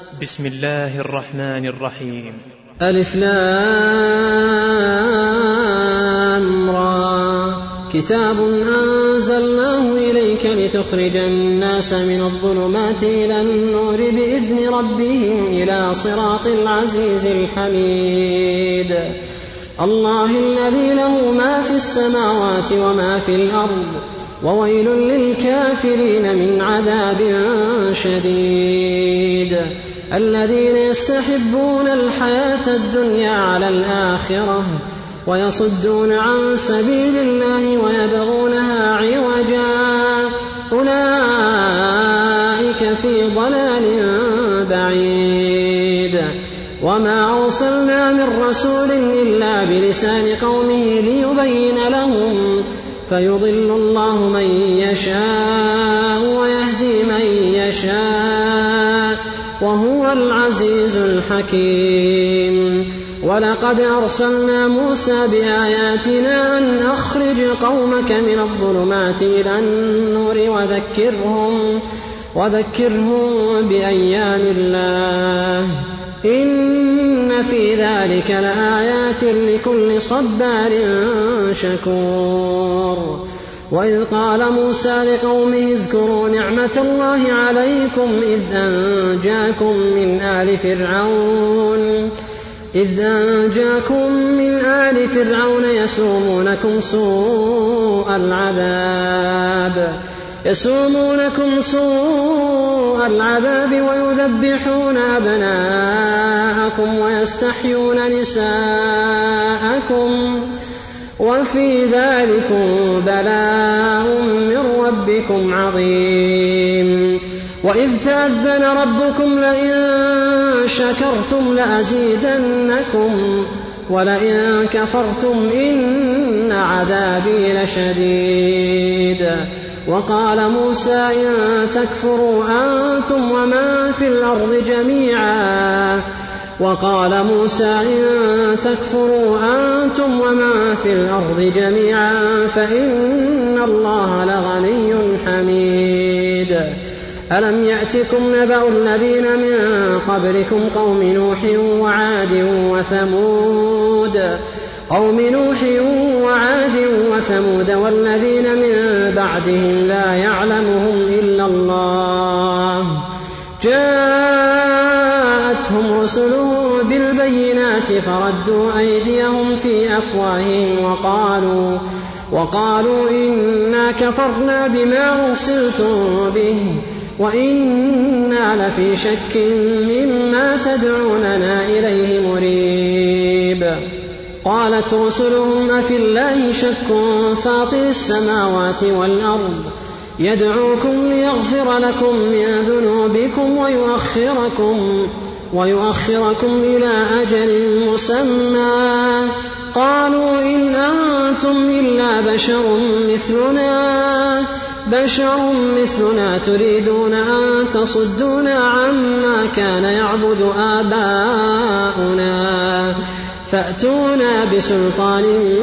بسم الله الرحمن الرحيم. ألف لام را. كتاب أنزلناه إليك لتخرج الناس من الظلمات إلى النور بإذن ربهم إلى صراط العزيز الحميد. الله الذي له ما في السماوات وما في الأرض وويل للكافرين من عذاب شديد. الذين يستحبون الحياة الدنيا على الآخرة ويصدون عن سبيل الله ويبغونها عوجا أولئك في ضلال بعيد. وما أرسلنا من رسول إلا بلسان قومه ليبين لهم فيضل الله من يشاء ويهدي من يشاء وهو العزيز الحكيم. ولقد أرسلنا موسى بآياتنا أن أخرج قومك من الظلمات إلى النور وذكرهم بأيام الله إن في ذلك لآيات لكل صبار شكور. وإذ قال موسى لقومه اذكروا نعمة الله عليكم إذ أنجاكم من آل فرعون يسومونكم سوء العذاب ويذبحون أبناءكم ويستحيون نساءكم وفي ذلكم بلاء من ربكم عظيم. وإذ تأذن ربكم لئن شكرتم لأزيدنكم ولئن كفرتم إن عذابي لشديد. وقال موسى إن تكفروا أنتم ومن في الأرض جميعا فإن الله لغني حميد. ألم يأتكم نبأ الذين من قبلكم قوم نوح وعاد والذين من بعدهم لا يعلمهم إلا الله جاءتهم رسلهم بالبينات فردوا أيديهم في أفواههم وقالوا إنا كفرنا بما أرسلتم به وإنا لفي شك مما تدعوننا إليه مريب. قالت رسلهم أفي الله شك فاطر السماوات والأرض يدعوكم ليغفر لكم من ذنوبكم ويؤخركم إلى أجل مسمى قالوا إن أنتم إلا بشر مثلنا تريدون أن تصدونا عما كان يعبد آباؤنا فأتونا بسلطان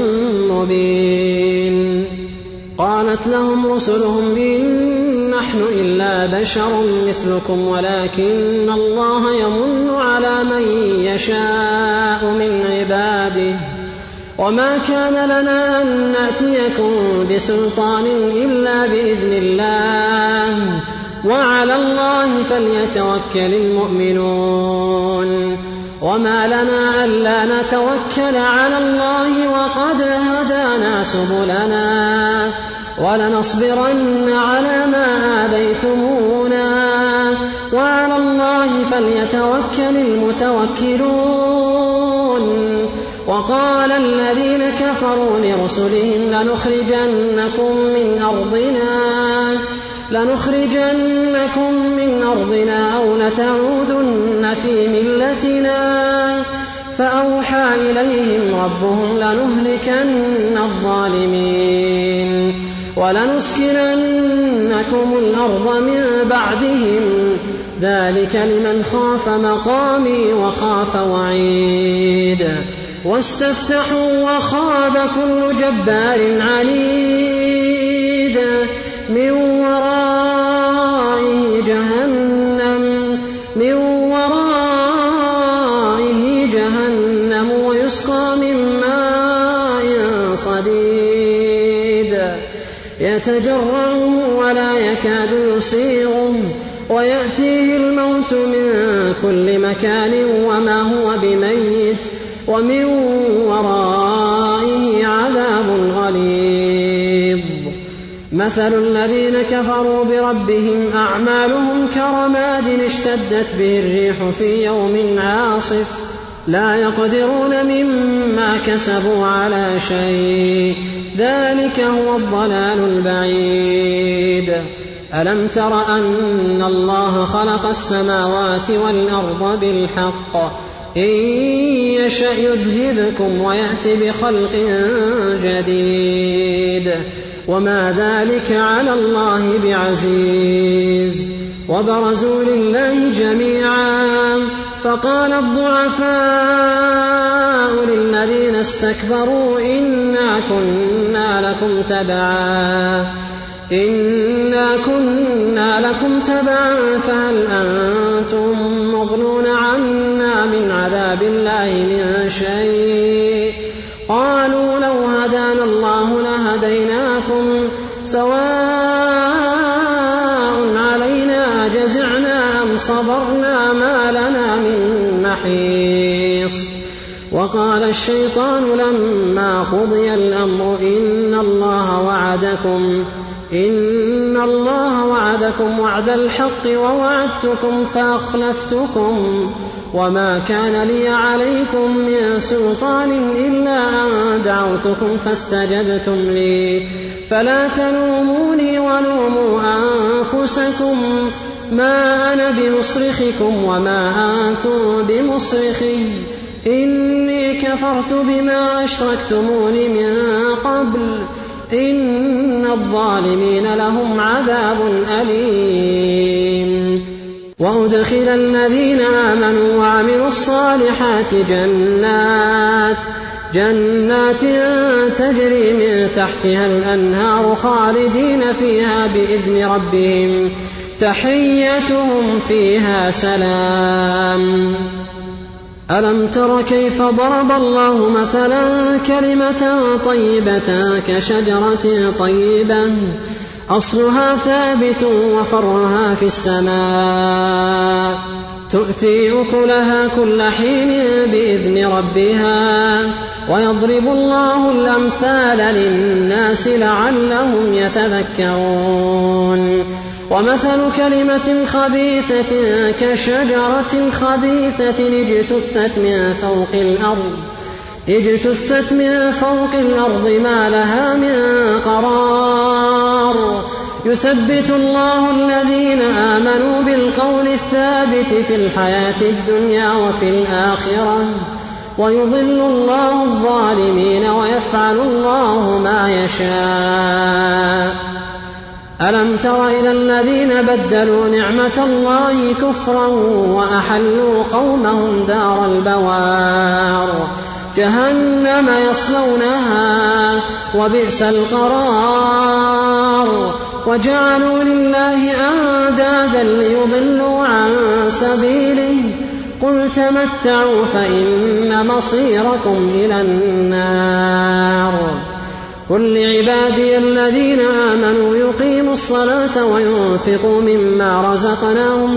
مبين. قالت لهم رسلهم إن نحن إلا بشر مثلكم ولكن الله يمن على من يشاء من عباده وما كان لنا أن نأتيكم بسلطان إلا بإذن الله وعلى الله فليتوكل المؤمنون. وما لنا ألا نتوكل على الله وقد هدانا سبلنا ولنصبرن على ما آذيتمونا وعلى الله فليتوكل المتوكلون. وقال الذين كفروا لرسلهم لنخرجنكم من أرضنا أو لتعودن في ملتنا فأوحى إليهم ربهم لنهلكن الظالمين ولنسكننكم الأرض من بعدهم ذلك لمن خاف مقامي وخاف وعيد. واستفتحوا وخاب كل جبار عنيد من ورائه جهنم يسقى من ماء صديد يتجرعه ولا يكاد يسيغه ويأتيه الموت من كل مكان وما هو بميت ومن ورائه عذاب غليظ. مثل الذين كفروا بربهم أعمالهم كرماد اشتدت به الريح في يوم عاصف لا يقدرون مما كسبوا على شيء ذلك هو الضلال البعيد. ألم تر أن الله خلق السماوات والأرض بالحق إن يشأ يذهبكم ويأتي بخلق جديد وما ذلك على الله بعزيز. وبرزوا لله جميعا فقال الضعفاء للذين استكبروا إنا كنا لكم تبعا فهل أنتم مغنون عنا من عذاب الله من شيء. قالوا لو هدانا الله لهديناكم سواء علينا أجزعنا أم صبرنا ما لنا من محيص. وقال الشيطان لما قضي الأمر إن الله وعدكم وعد الحق ووعدتكم فأخلفتكم وما كان لي عليكم من سلطان إلا أن دعوتكم فاستجبتم لي فلا تلوموني ولوموا أنفسكم ما أنا بمصرخكم وما أنتم بمصرخي إني كفرت بما أشركتمون من قبل إن الظالمين لهم عذاب أليم. وأدخل الذين آمنوا وعملوا الصالحات جنات تجري من تحتها الأنهار خالدين فيها بإذن ربهم تحيتهم فيها سلام. ألم تر كيف ضرب الله مثلا كلمة طيبة كشجرة طيبة أصلها ثابت وفرعها في السماء تؤتي أكلها كل حين بإذن ربها ويضرب الله الأمثال للناس لعلهم يتذكرون. ومثل كلمة خبيثة كشجرة خبيثة اجتثت من فوق الأرض ما لها من قرار يثبت الله الذين آمنوا بالقول الثابت في الحياة الدنيا وفي الآخرة ويضل الله الظالمين ويفعل الله ما يشاء. ألم تر إلى الذين بدلوا نعمة الله كفرا وأحلوا قومهم دار البوار جهنم يصلونها وبئس القرار وجعلوا لله أندادا ليضلوا عن سبيله قل تمتعوا فإن مصيركم إلى النار. قل لعبادي الذين آمنوا يقيموا الصلاة وينفقوا مما رزقناهم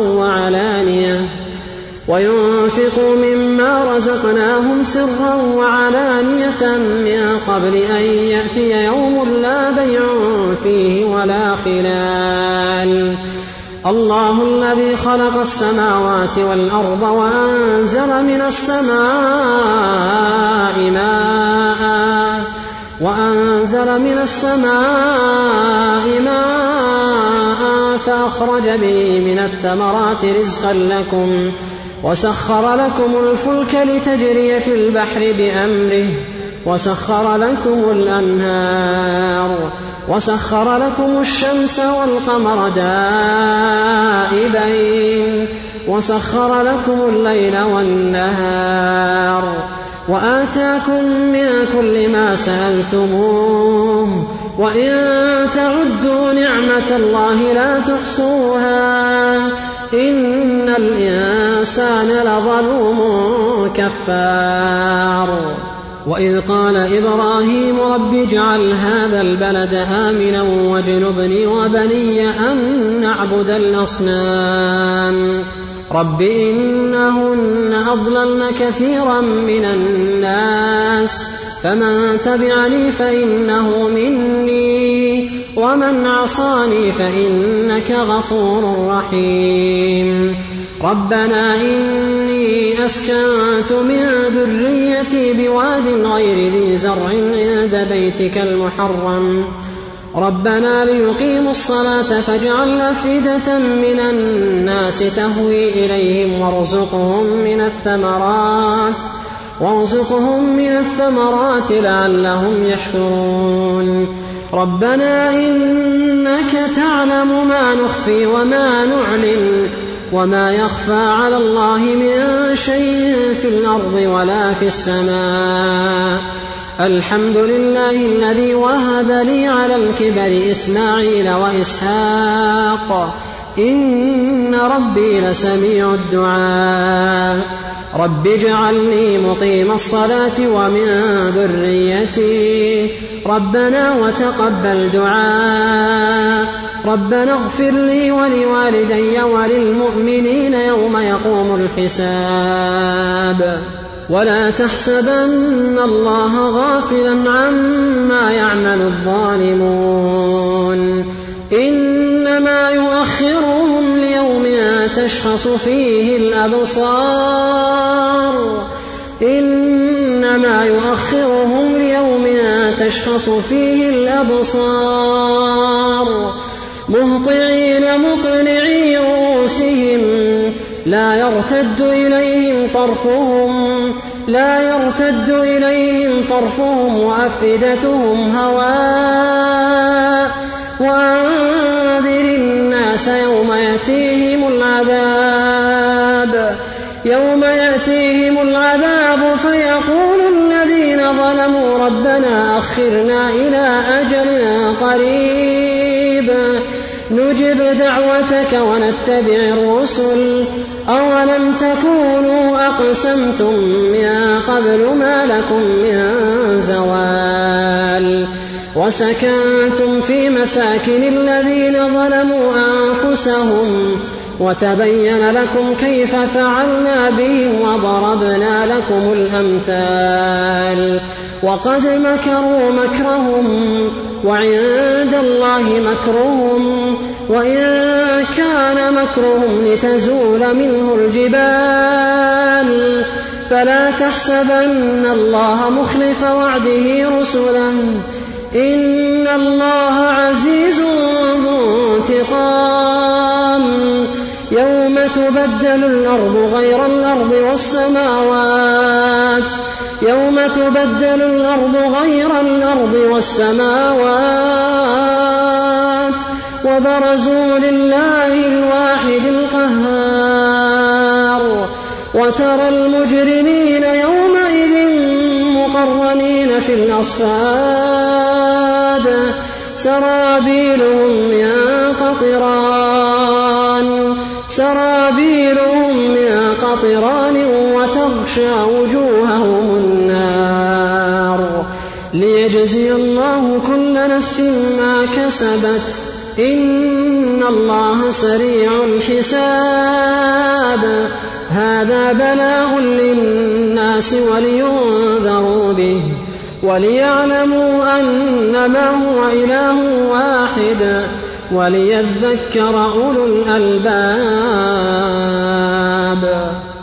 سرا وعلانية من قبل أن يأتي يوم لا بيع فيه ولا خلال. الله الذي خلق السماوات والأرض وأنزل من السماء ماء فأخرج به من الثمرات رزقا لكم وسخر لكم الفلك لتجري في البحر بأمره وسخر لكم الأنهار وسخر لكم الشمس والقمر دائبين وسخر لكم الليل والنهار وآتاكم من كل ما سألتموه وإن تعدوا نعمة الله لا تحصوها إن الإنسان لظلوم كفار. وإذ قال إبراهيم رب اجعل هذا البلد آمنا واجنبني وبني أن نعبد الأصنام رب إنهن أضللن كثيرا من الناس فمن تبعني فإنه مني ومن عصاني فإنك غفور رحيم. ربنا إني أسكنت من ذريتي بواد غير ذي زرع عند بيتك المحرم ربنا ليقيموا الصلاة فاجعل أفئدة من الناس تهوي إليهم وارزقهم من الثمرات لعلهم يشكرون. ربنا إنك تعلم ما نخفي وما نعلن وما يخفى على الله من شيء في الأرض ولا في السماء. الحمد لله الذي وهب لي على الكبر إسماعيل وإسحاق إن ربي لسميع الدعاء. رب اجعلني مقيم الصلاة ومن ذريتي ربنا وتقبل دعاء. ربنا اغفر لي ولوالدي وللمؤمنين يوم يقوم الحساب. ولا تحسبن الله غافلا عما يعمل الظالمون إنما يؤخرهم ليوم تشخص فيه الأبصار مهطعين مقنعي رؤوسهم لا يرتد إليهم طرفهم وأفئدتهم هواء. وأنذر الناس يوم يأتيهم العذاب فيقول الذين ظلموا ربنا أخرنا إلى أجل قريب نجب دعوتك ونتبع الرسل أولم تكونوا أقسمتم من قبل ما لكم من زوال. وسكنتم في مساكن الذين ظلموا أنفسهم وتبين لكم كيف فعلنا بهم وضربنا لكم الأمثال. وقد مكروا مكرهم وعند الله مكرهم وإن كان مكرهم لتزول منه الجبال. فلا تحسبن الله مخلف وعده رسله إن الله عزيز ذو انتقام. يوم تبدل الأرض غير الأرض والسماوات وبرزوا لله الواحد القهار. وترى المجرمين يومئذ مقرنين في الأصفاد سرابيلهم من قطران وتغشى وجوههم النار ليجزي الله كل نفس ما كسبت إن الله سريع الحساب. هذا بلاغ للناس ولينذروا به وليعلموا أنما هو إله واحد وليذكر أولو الألباب.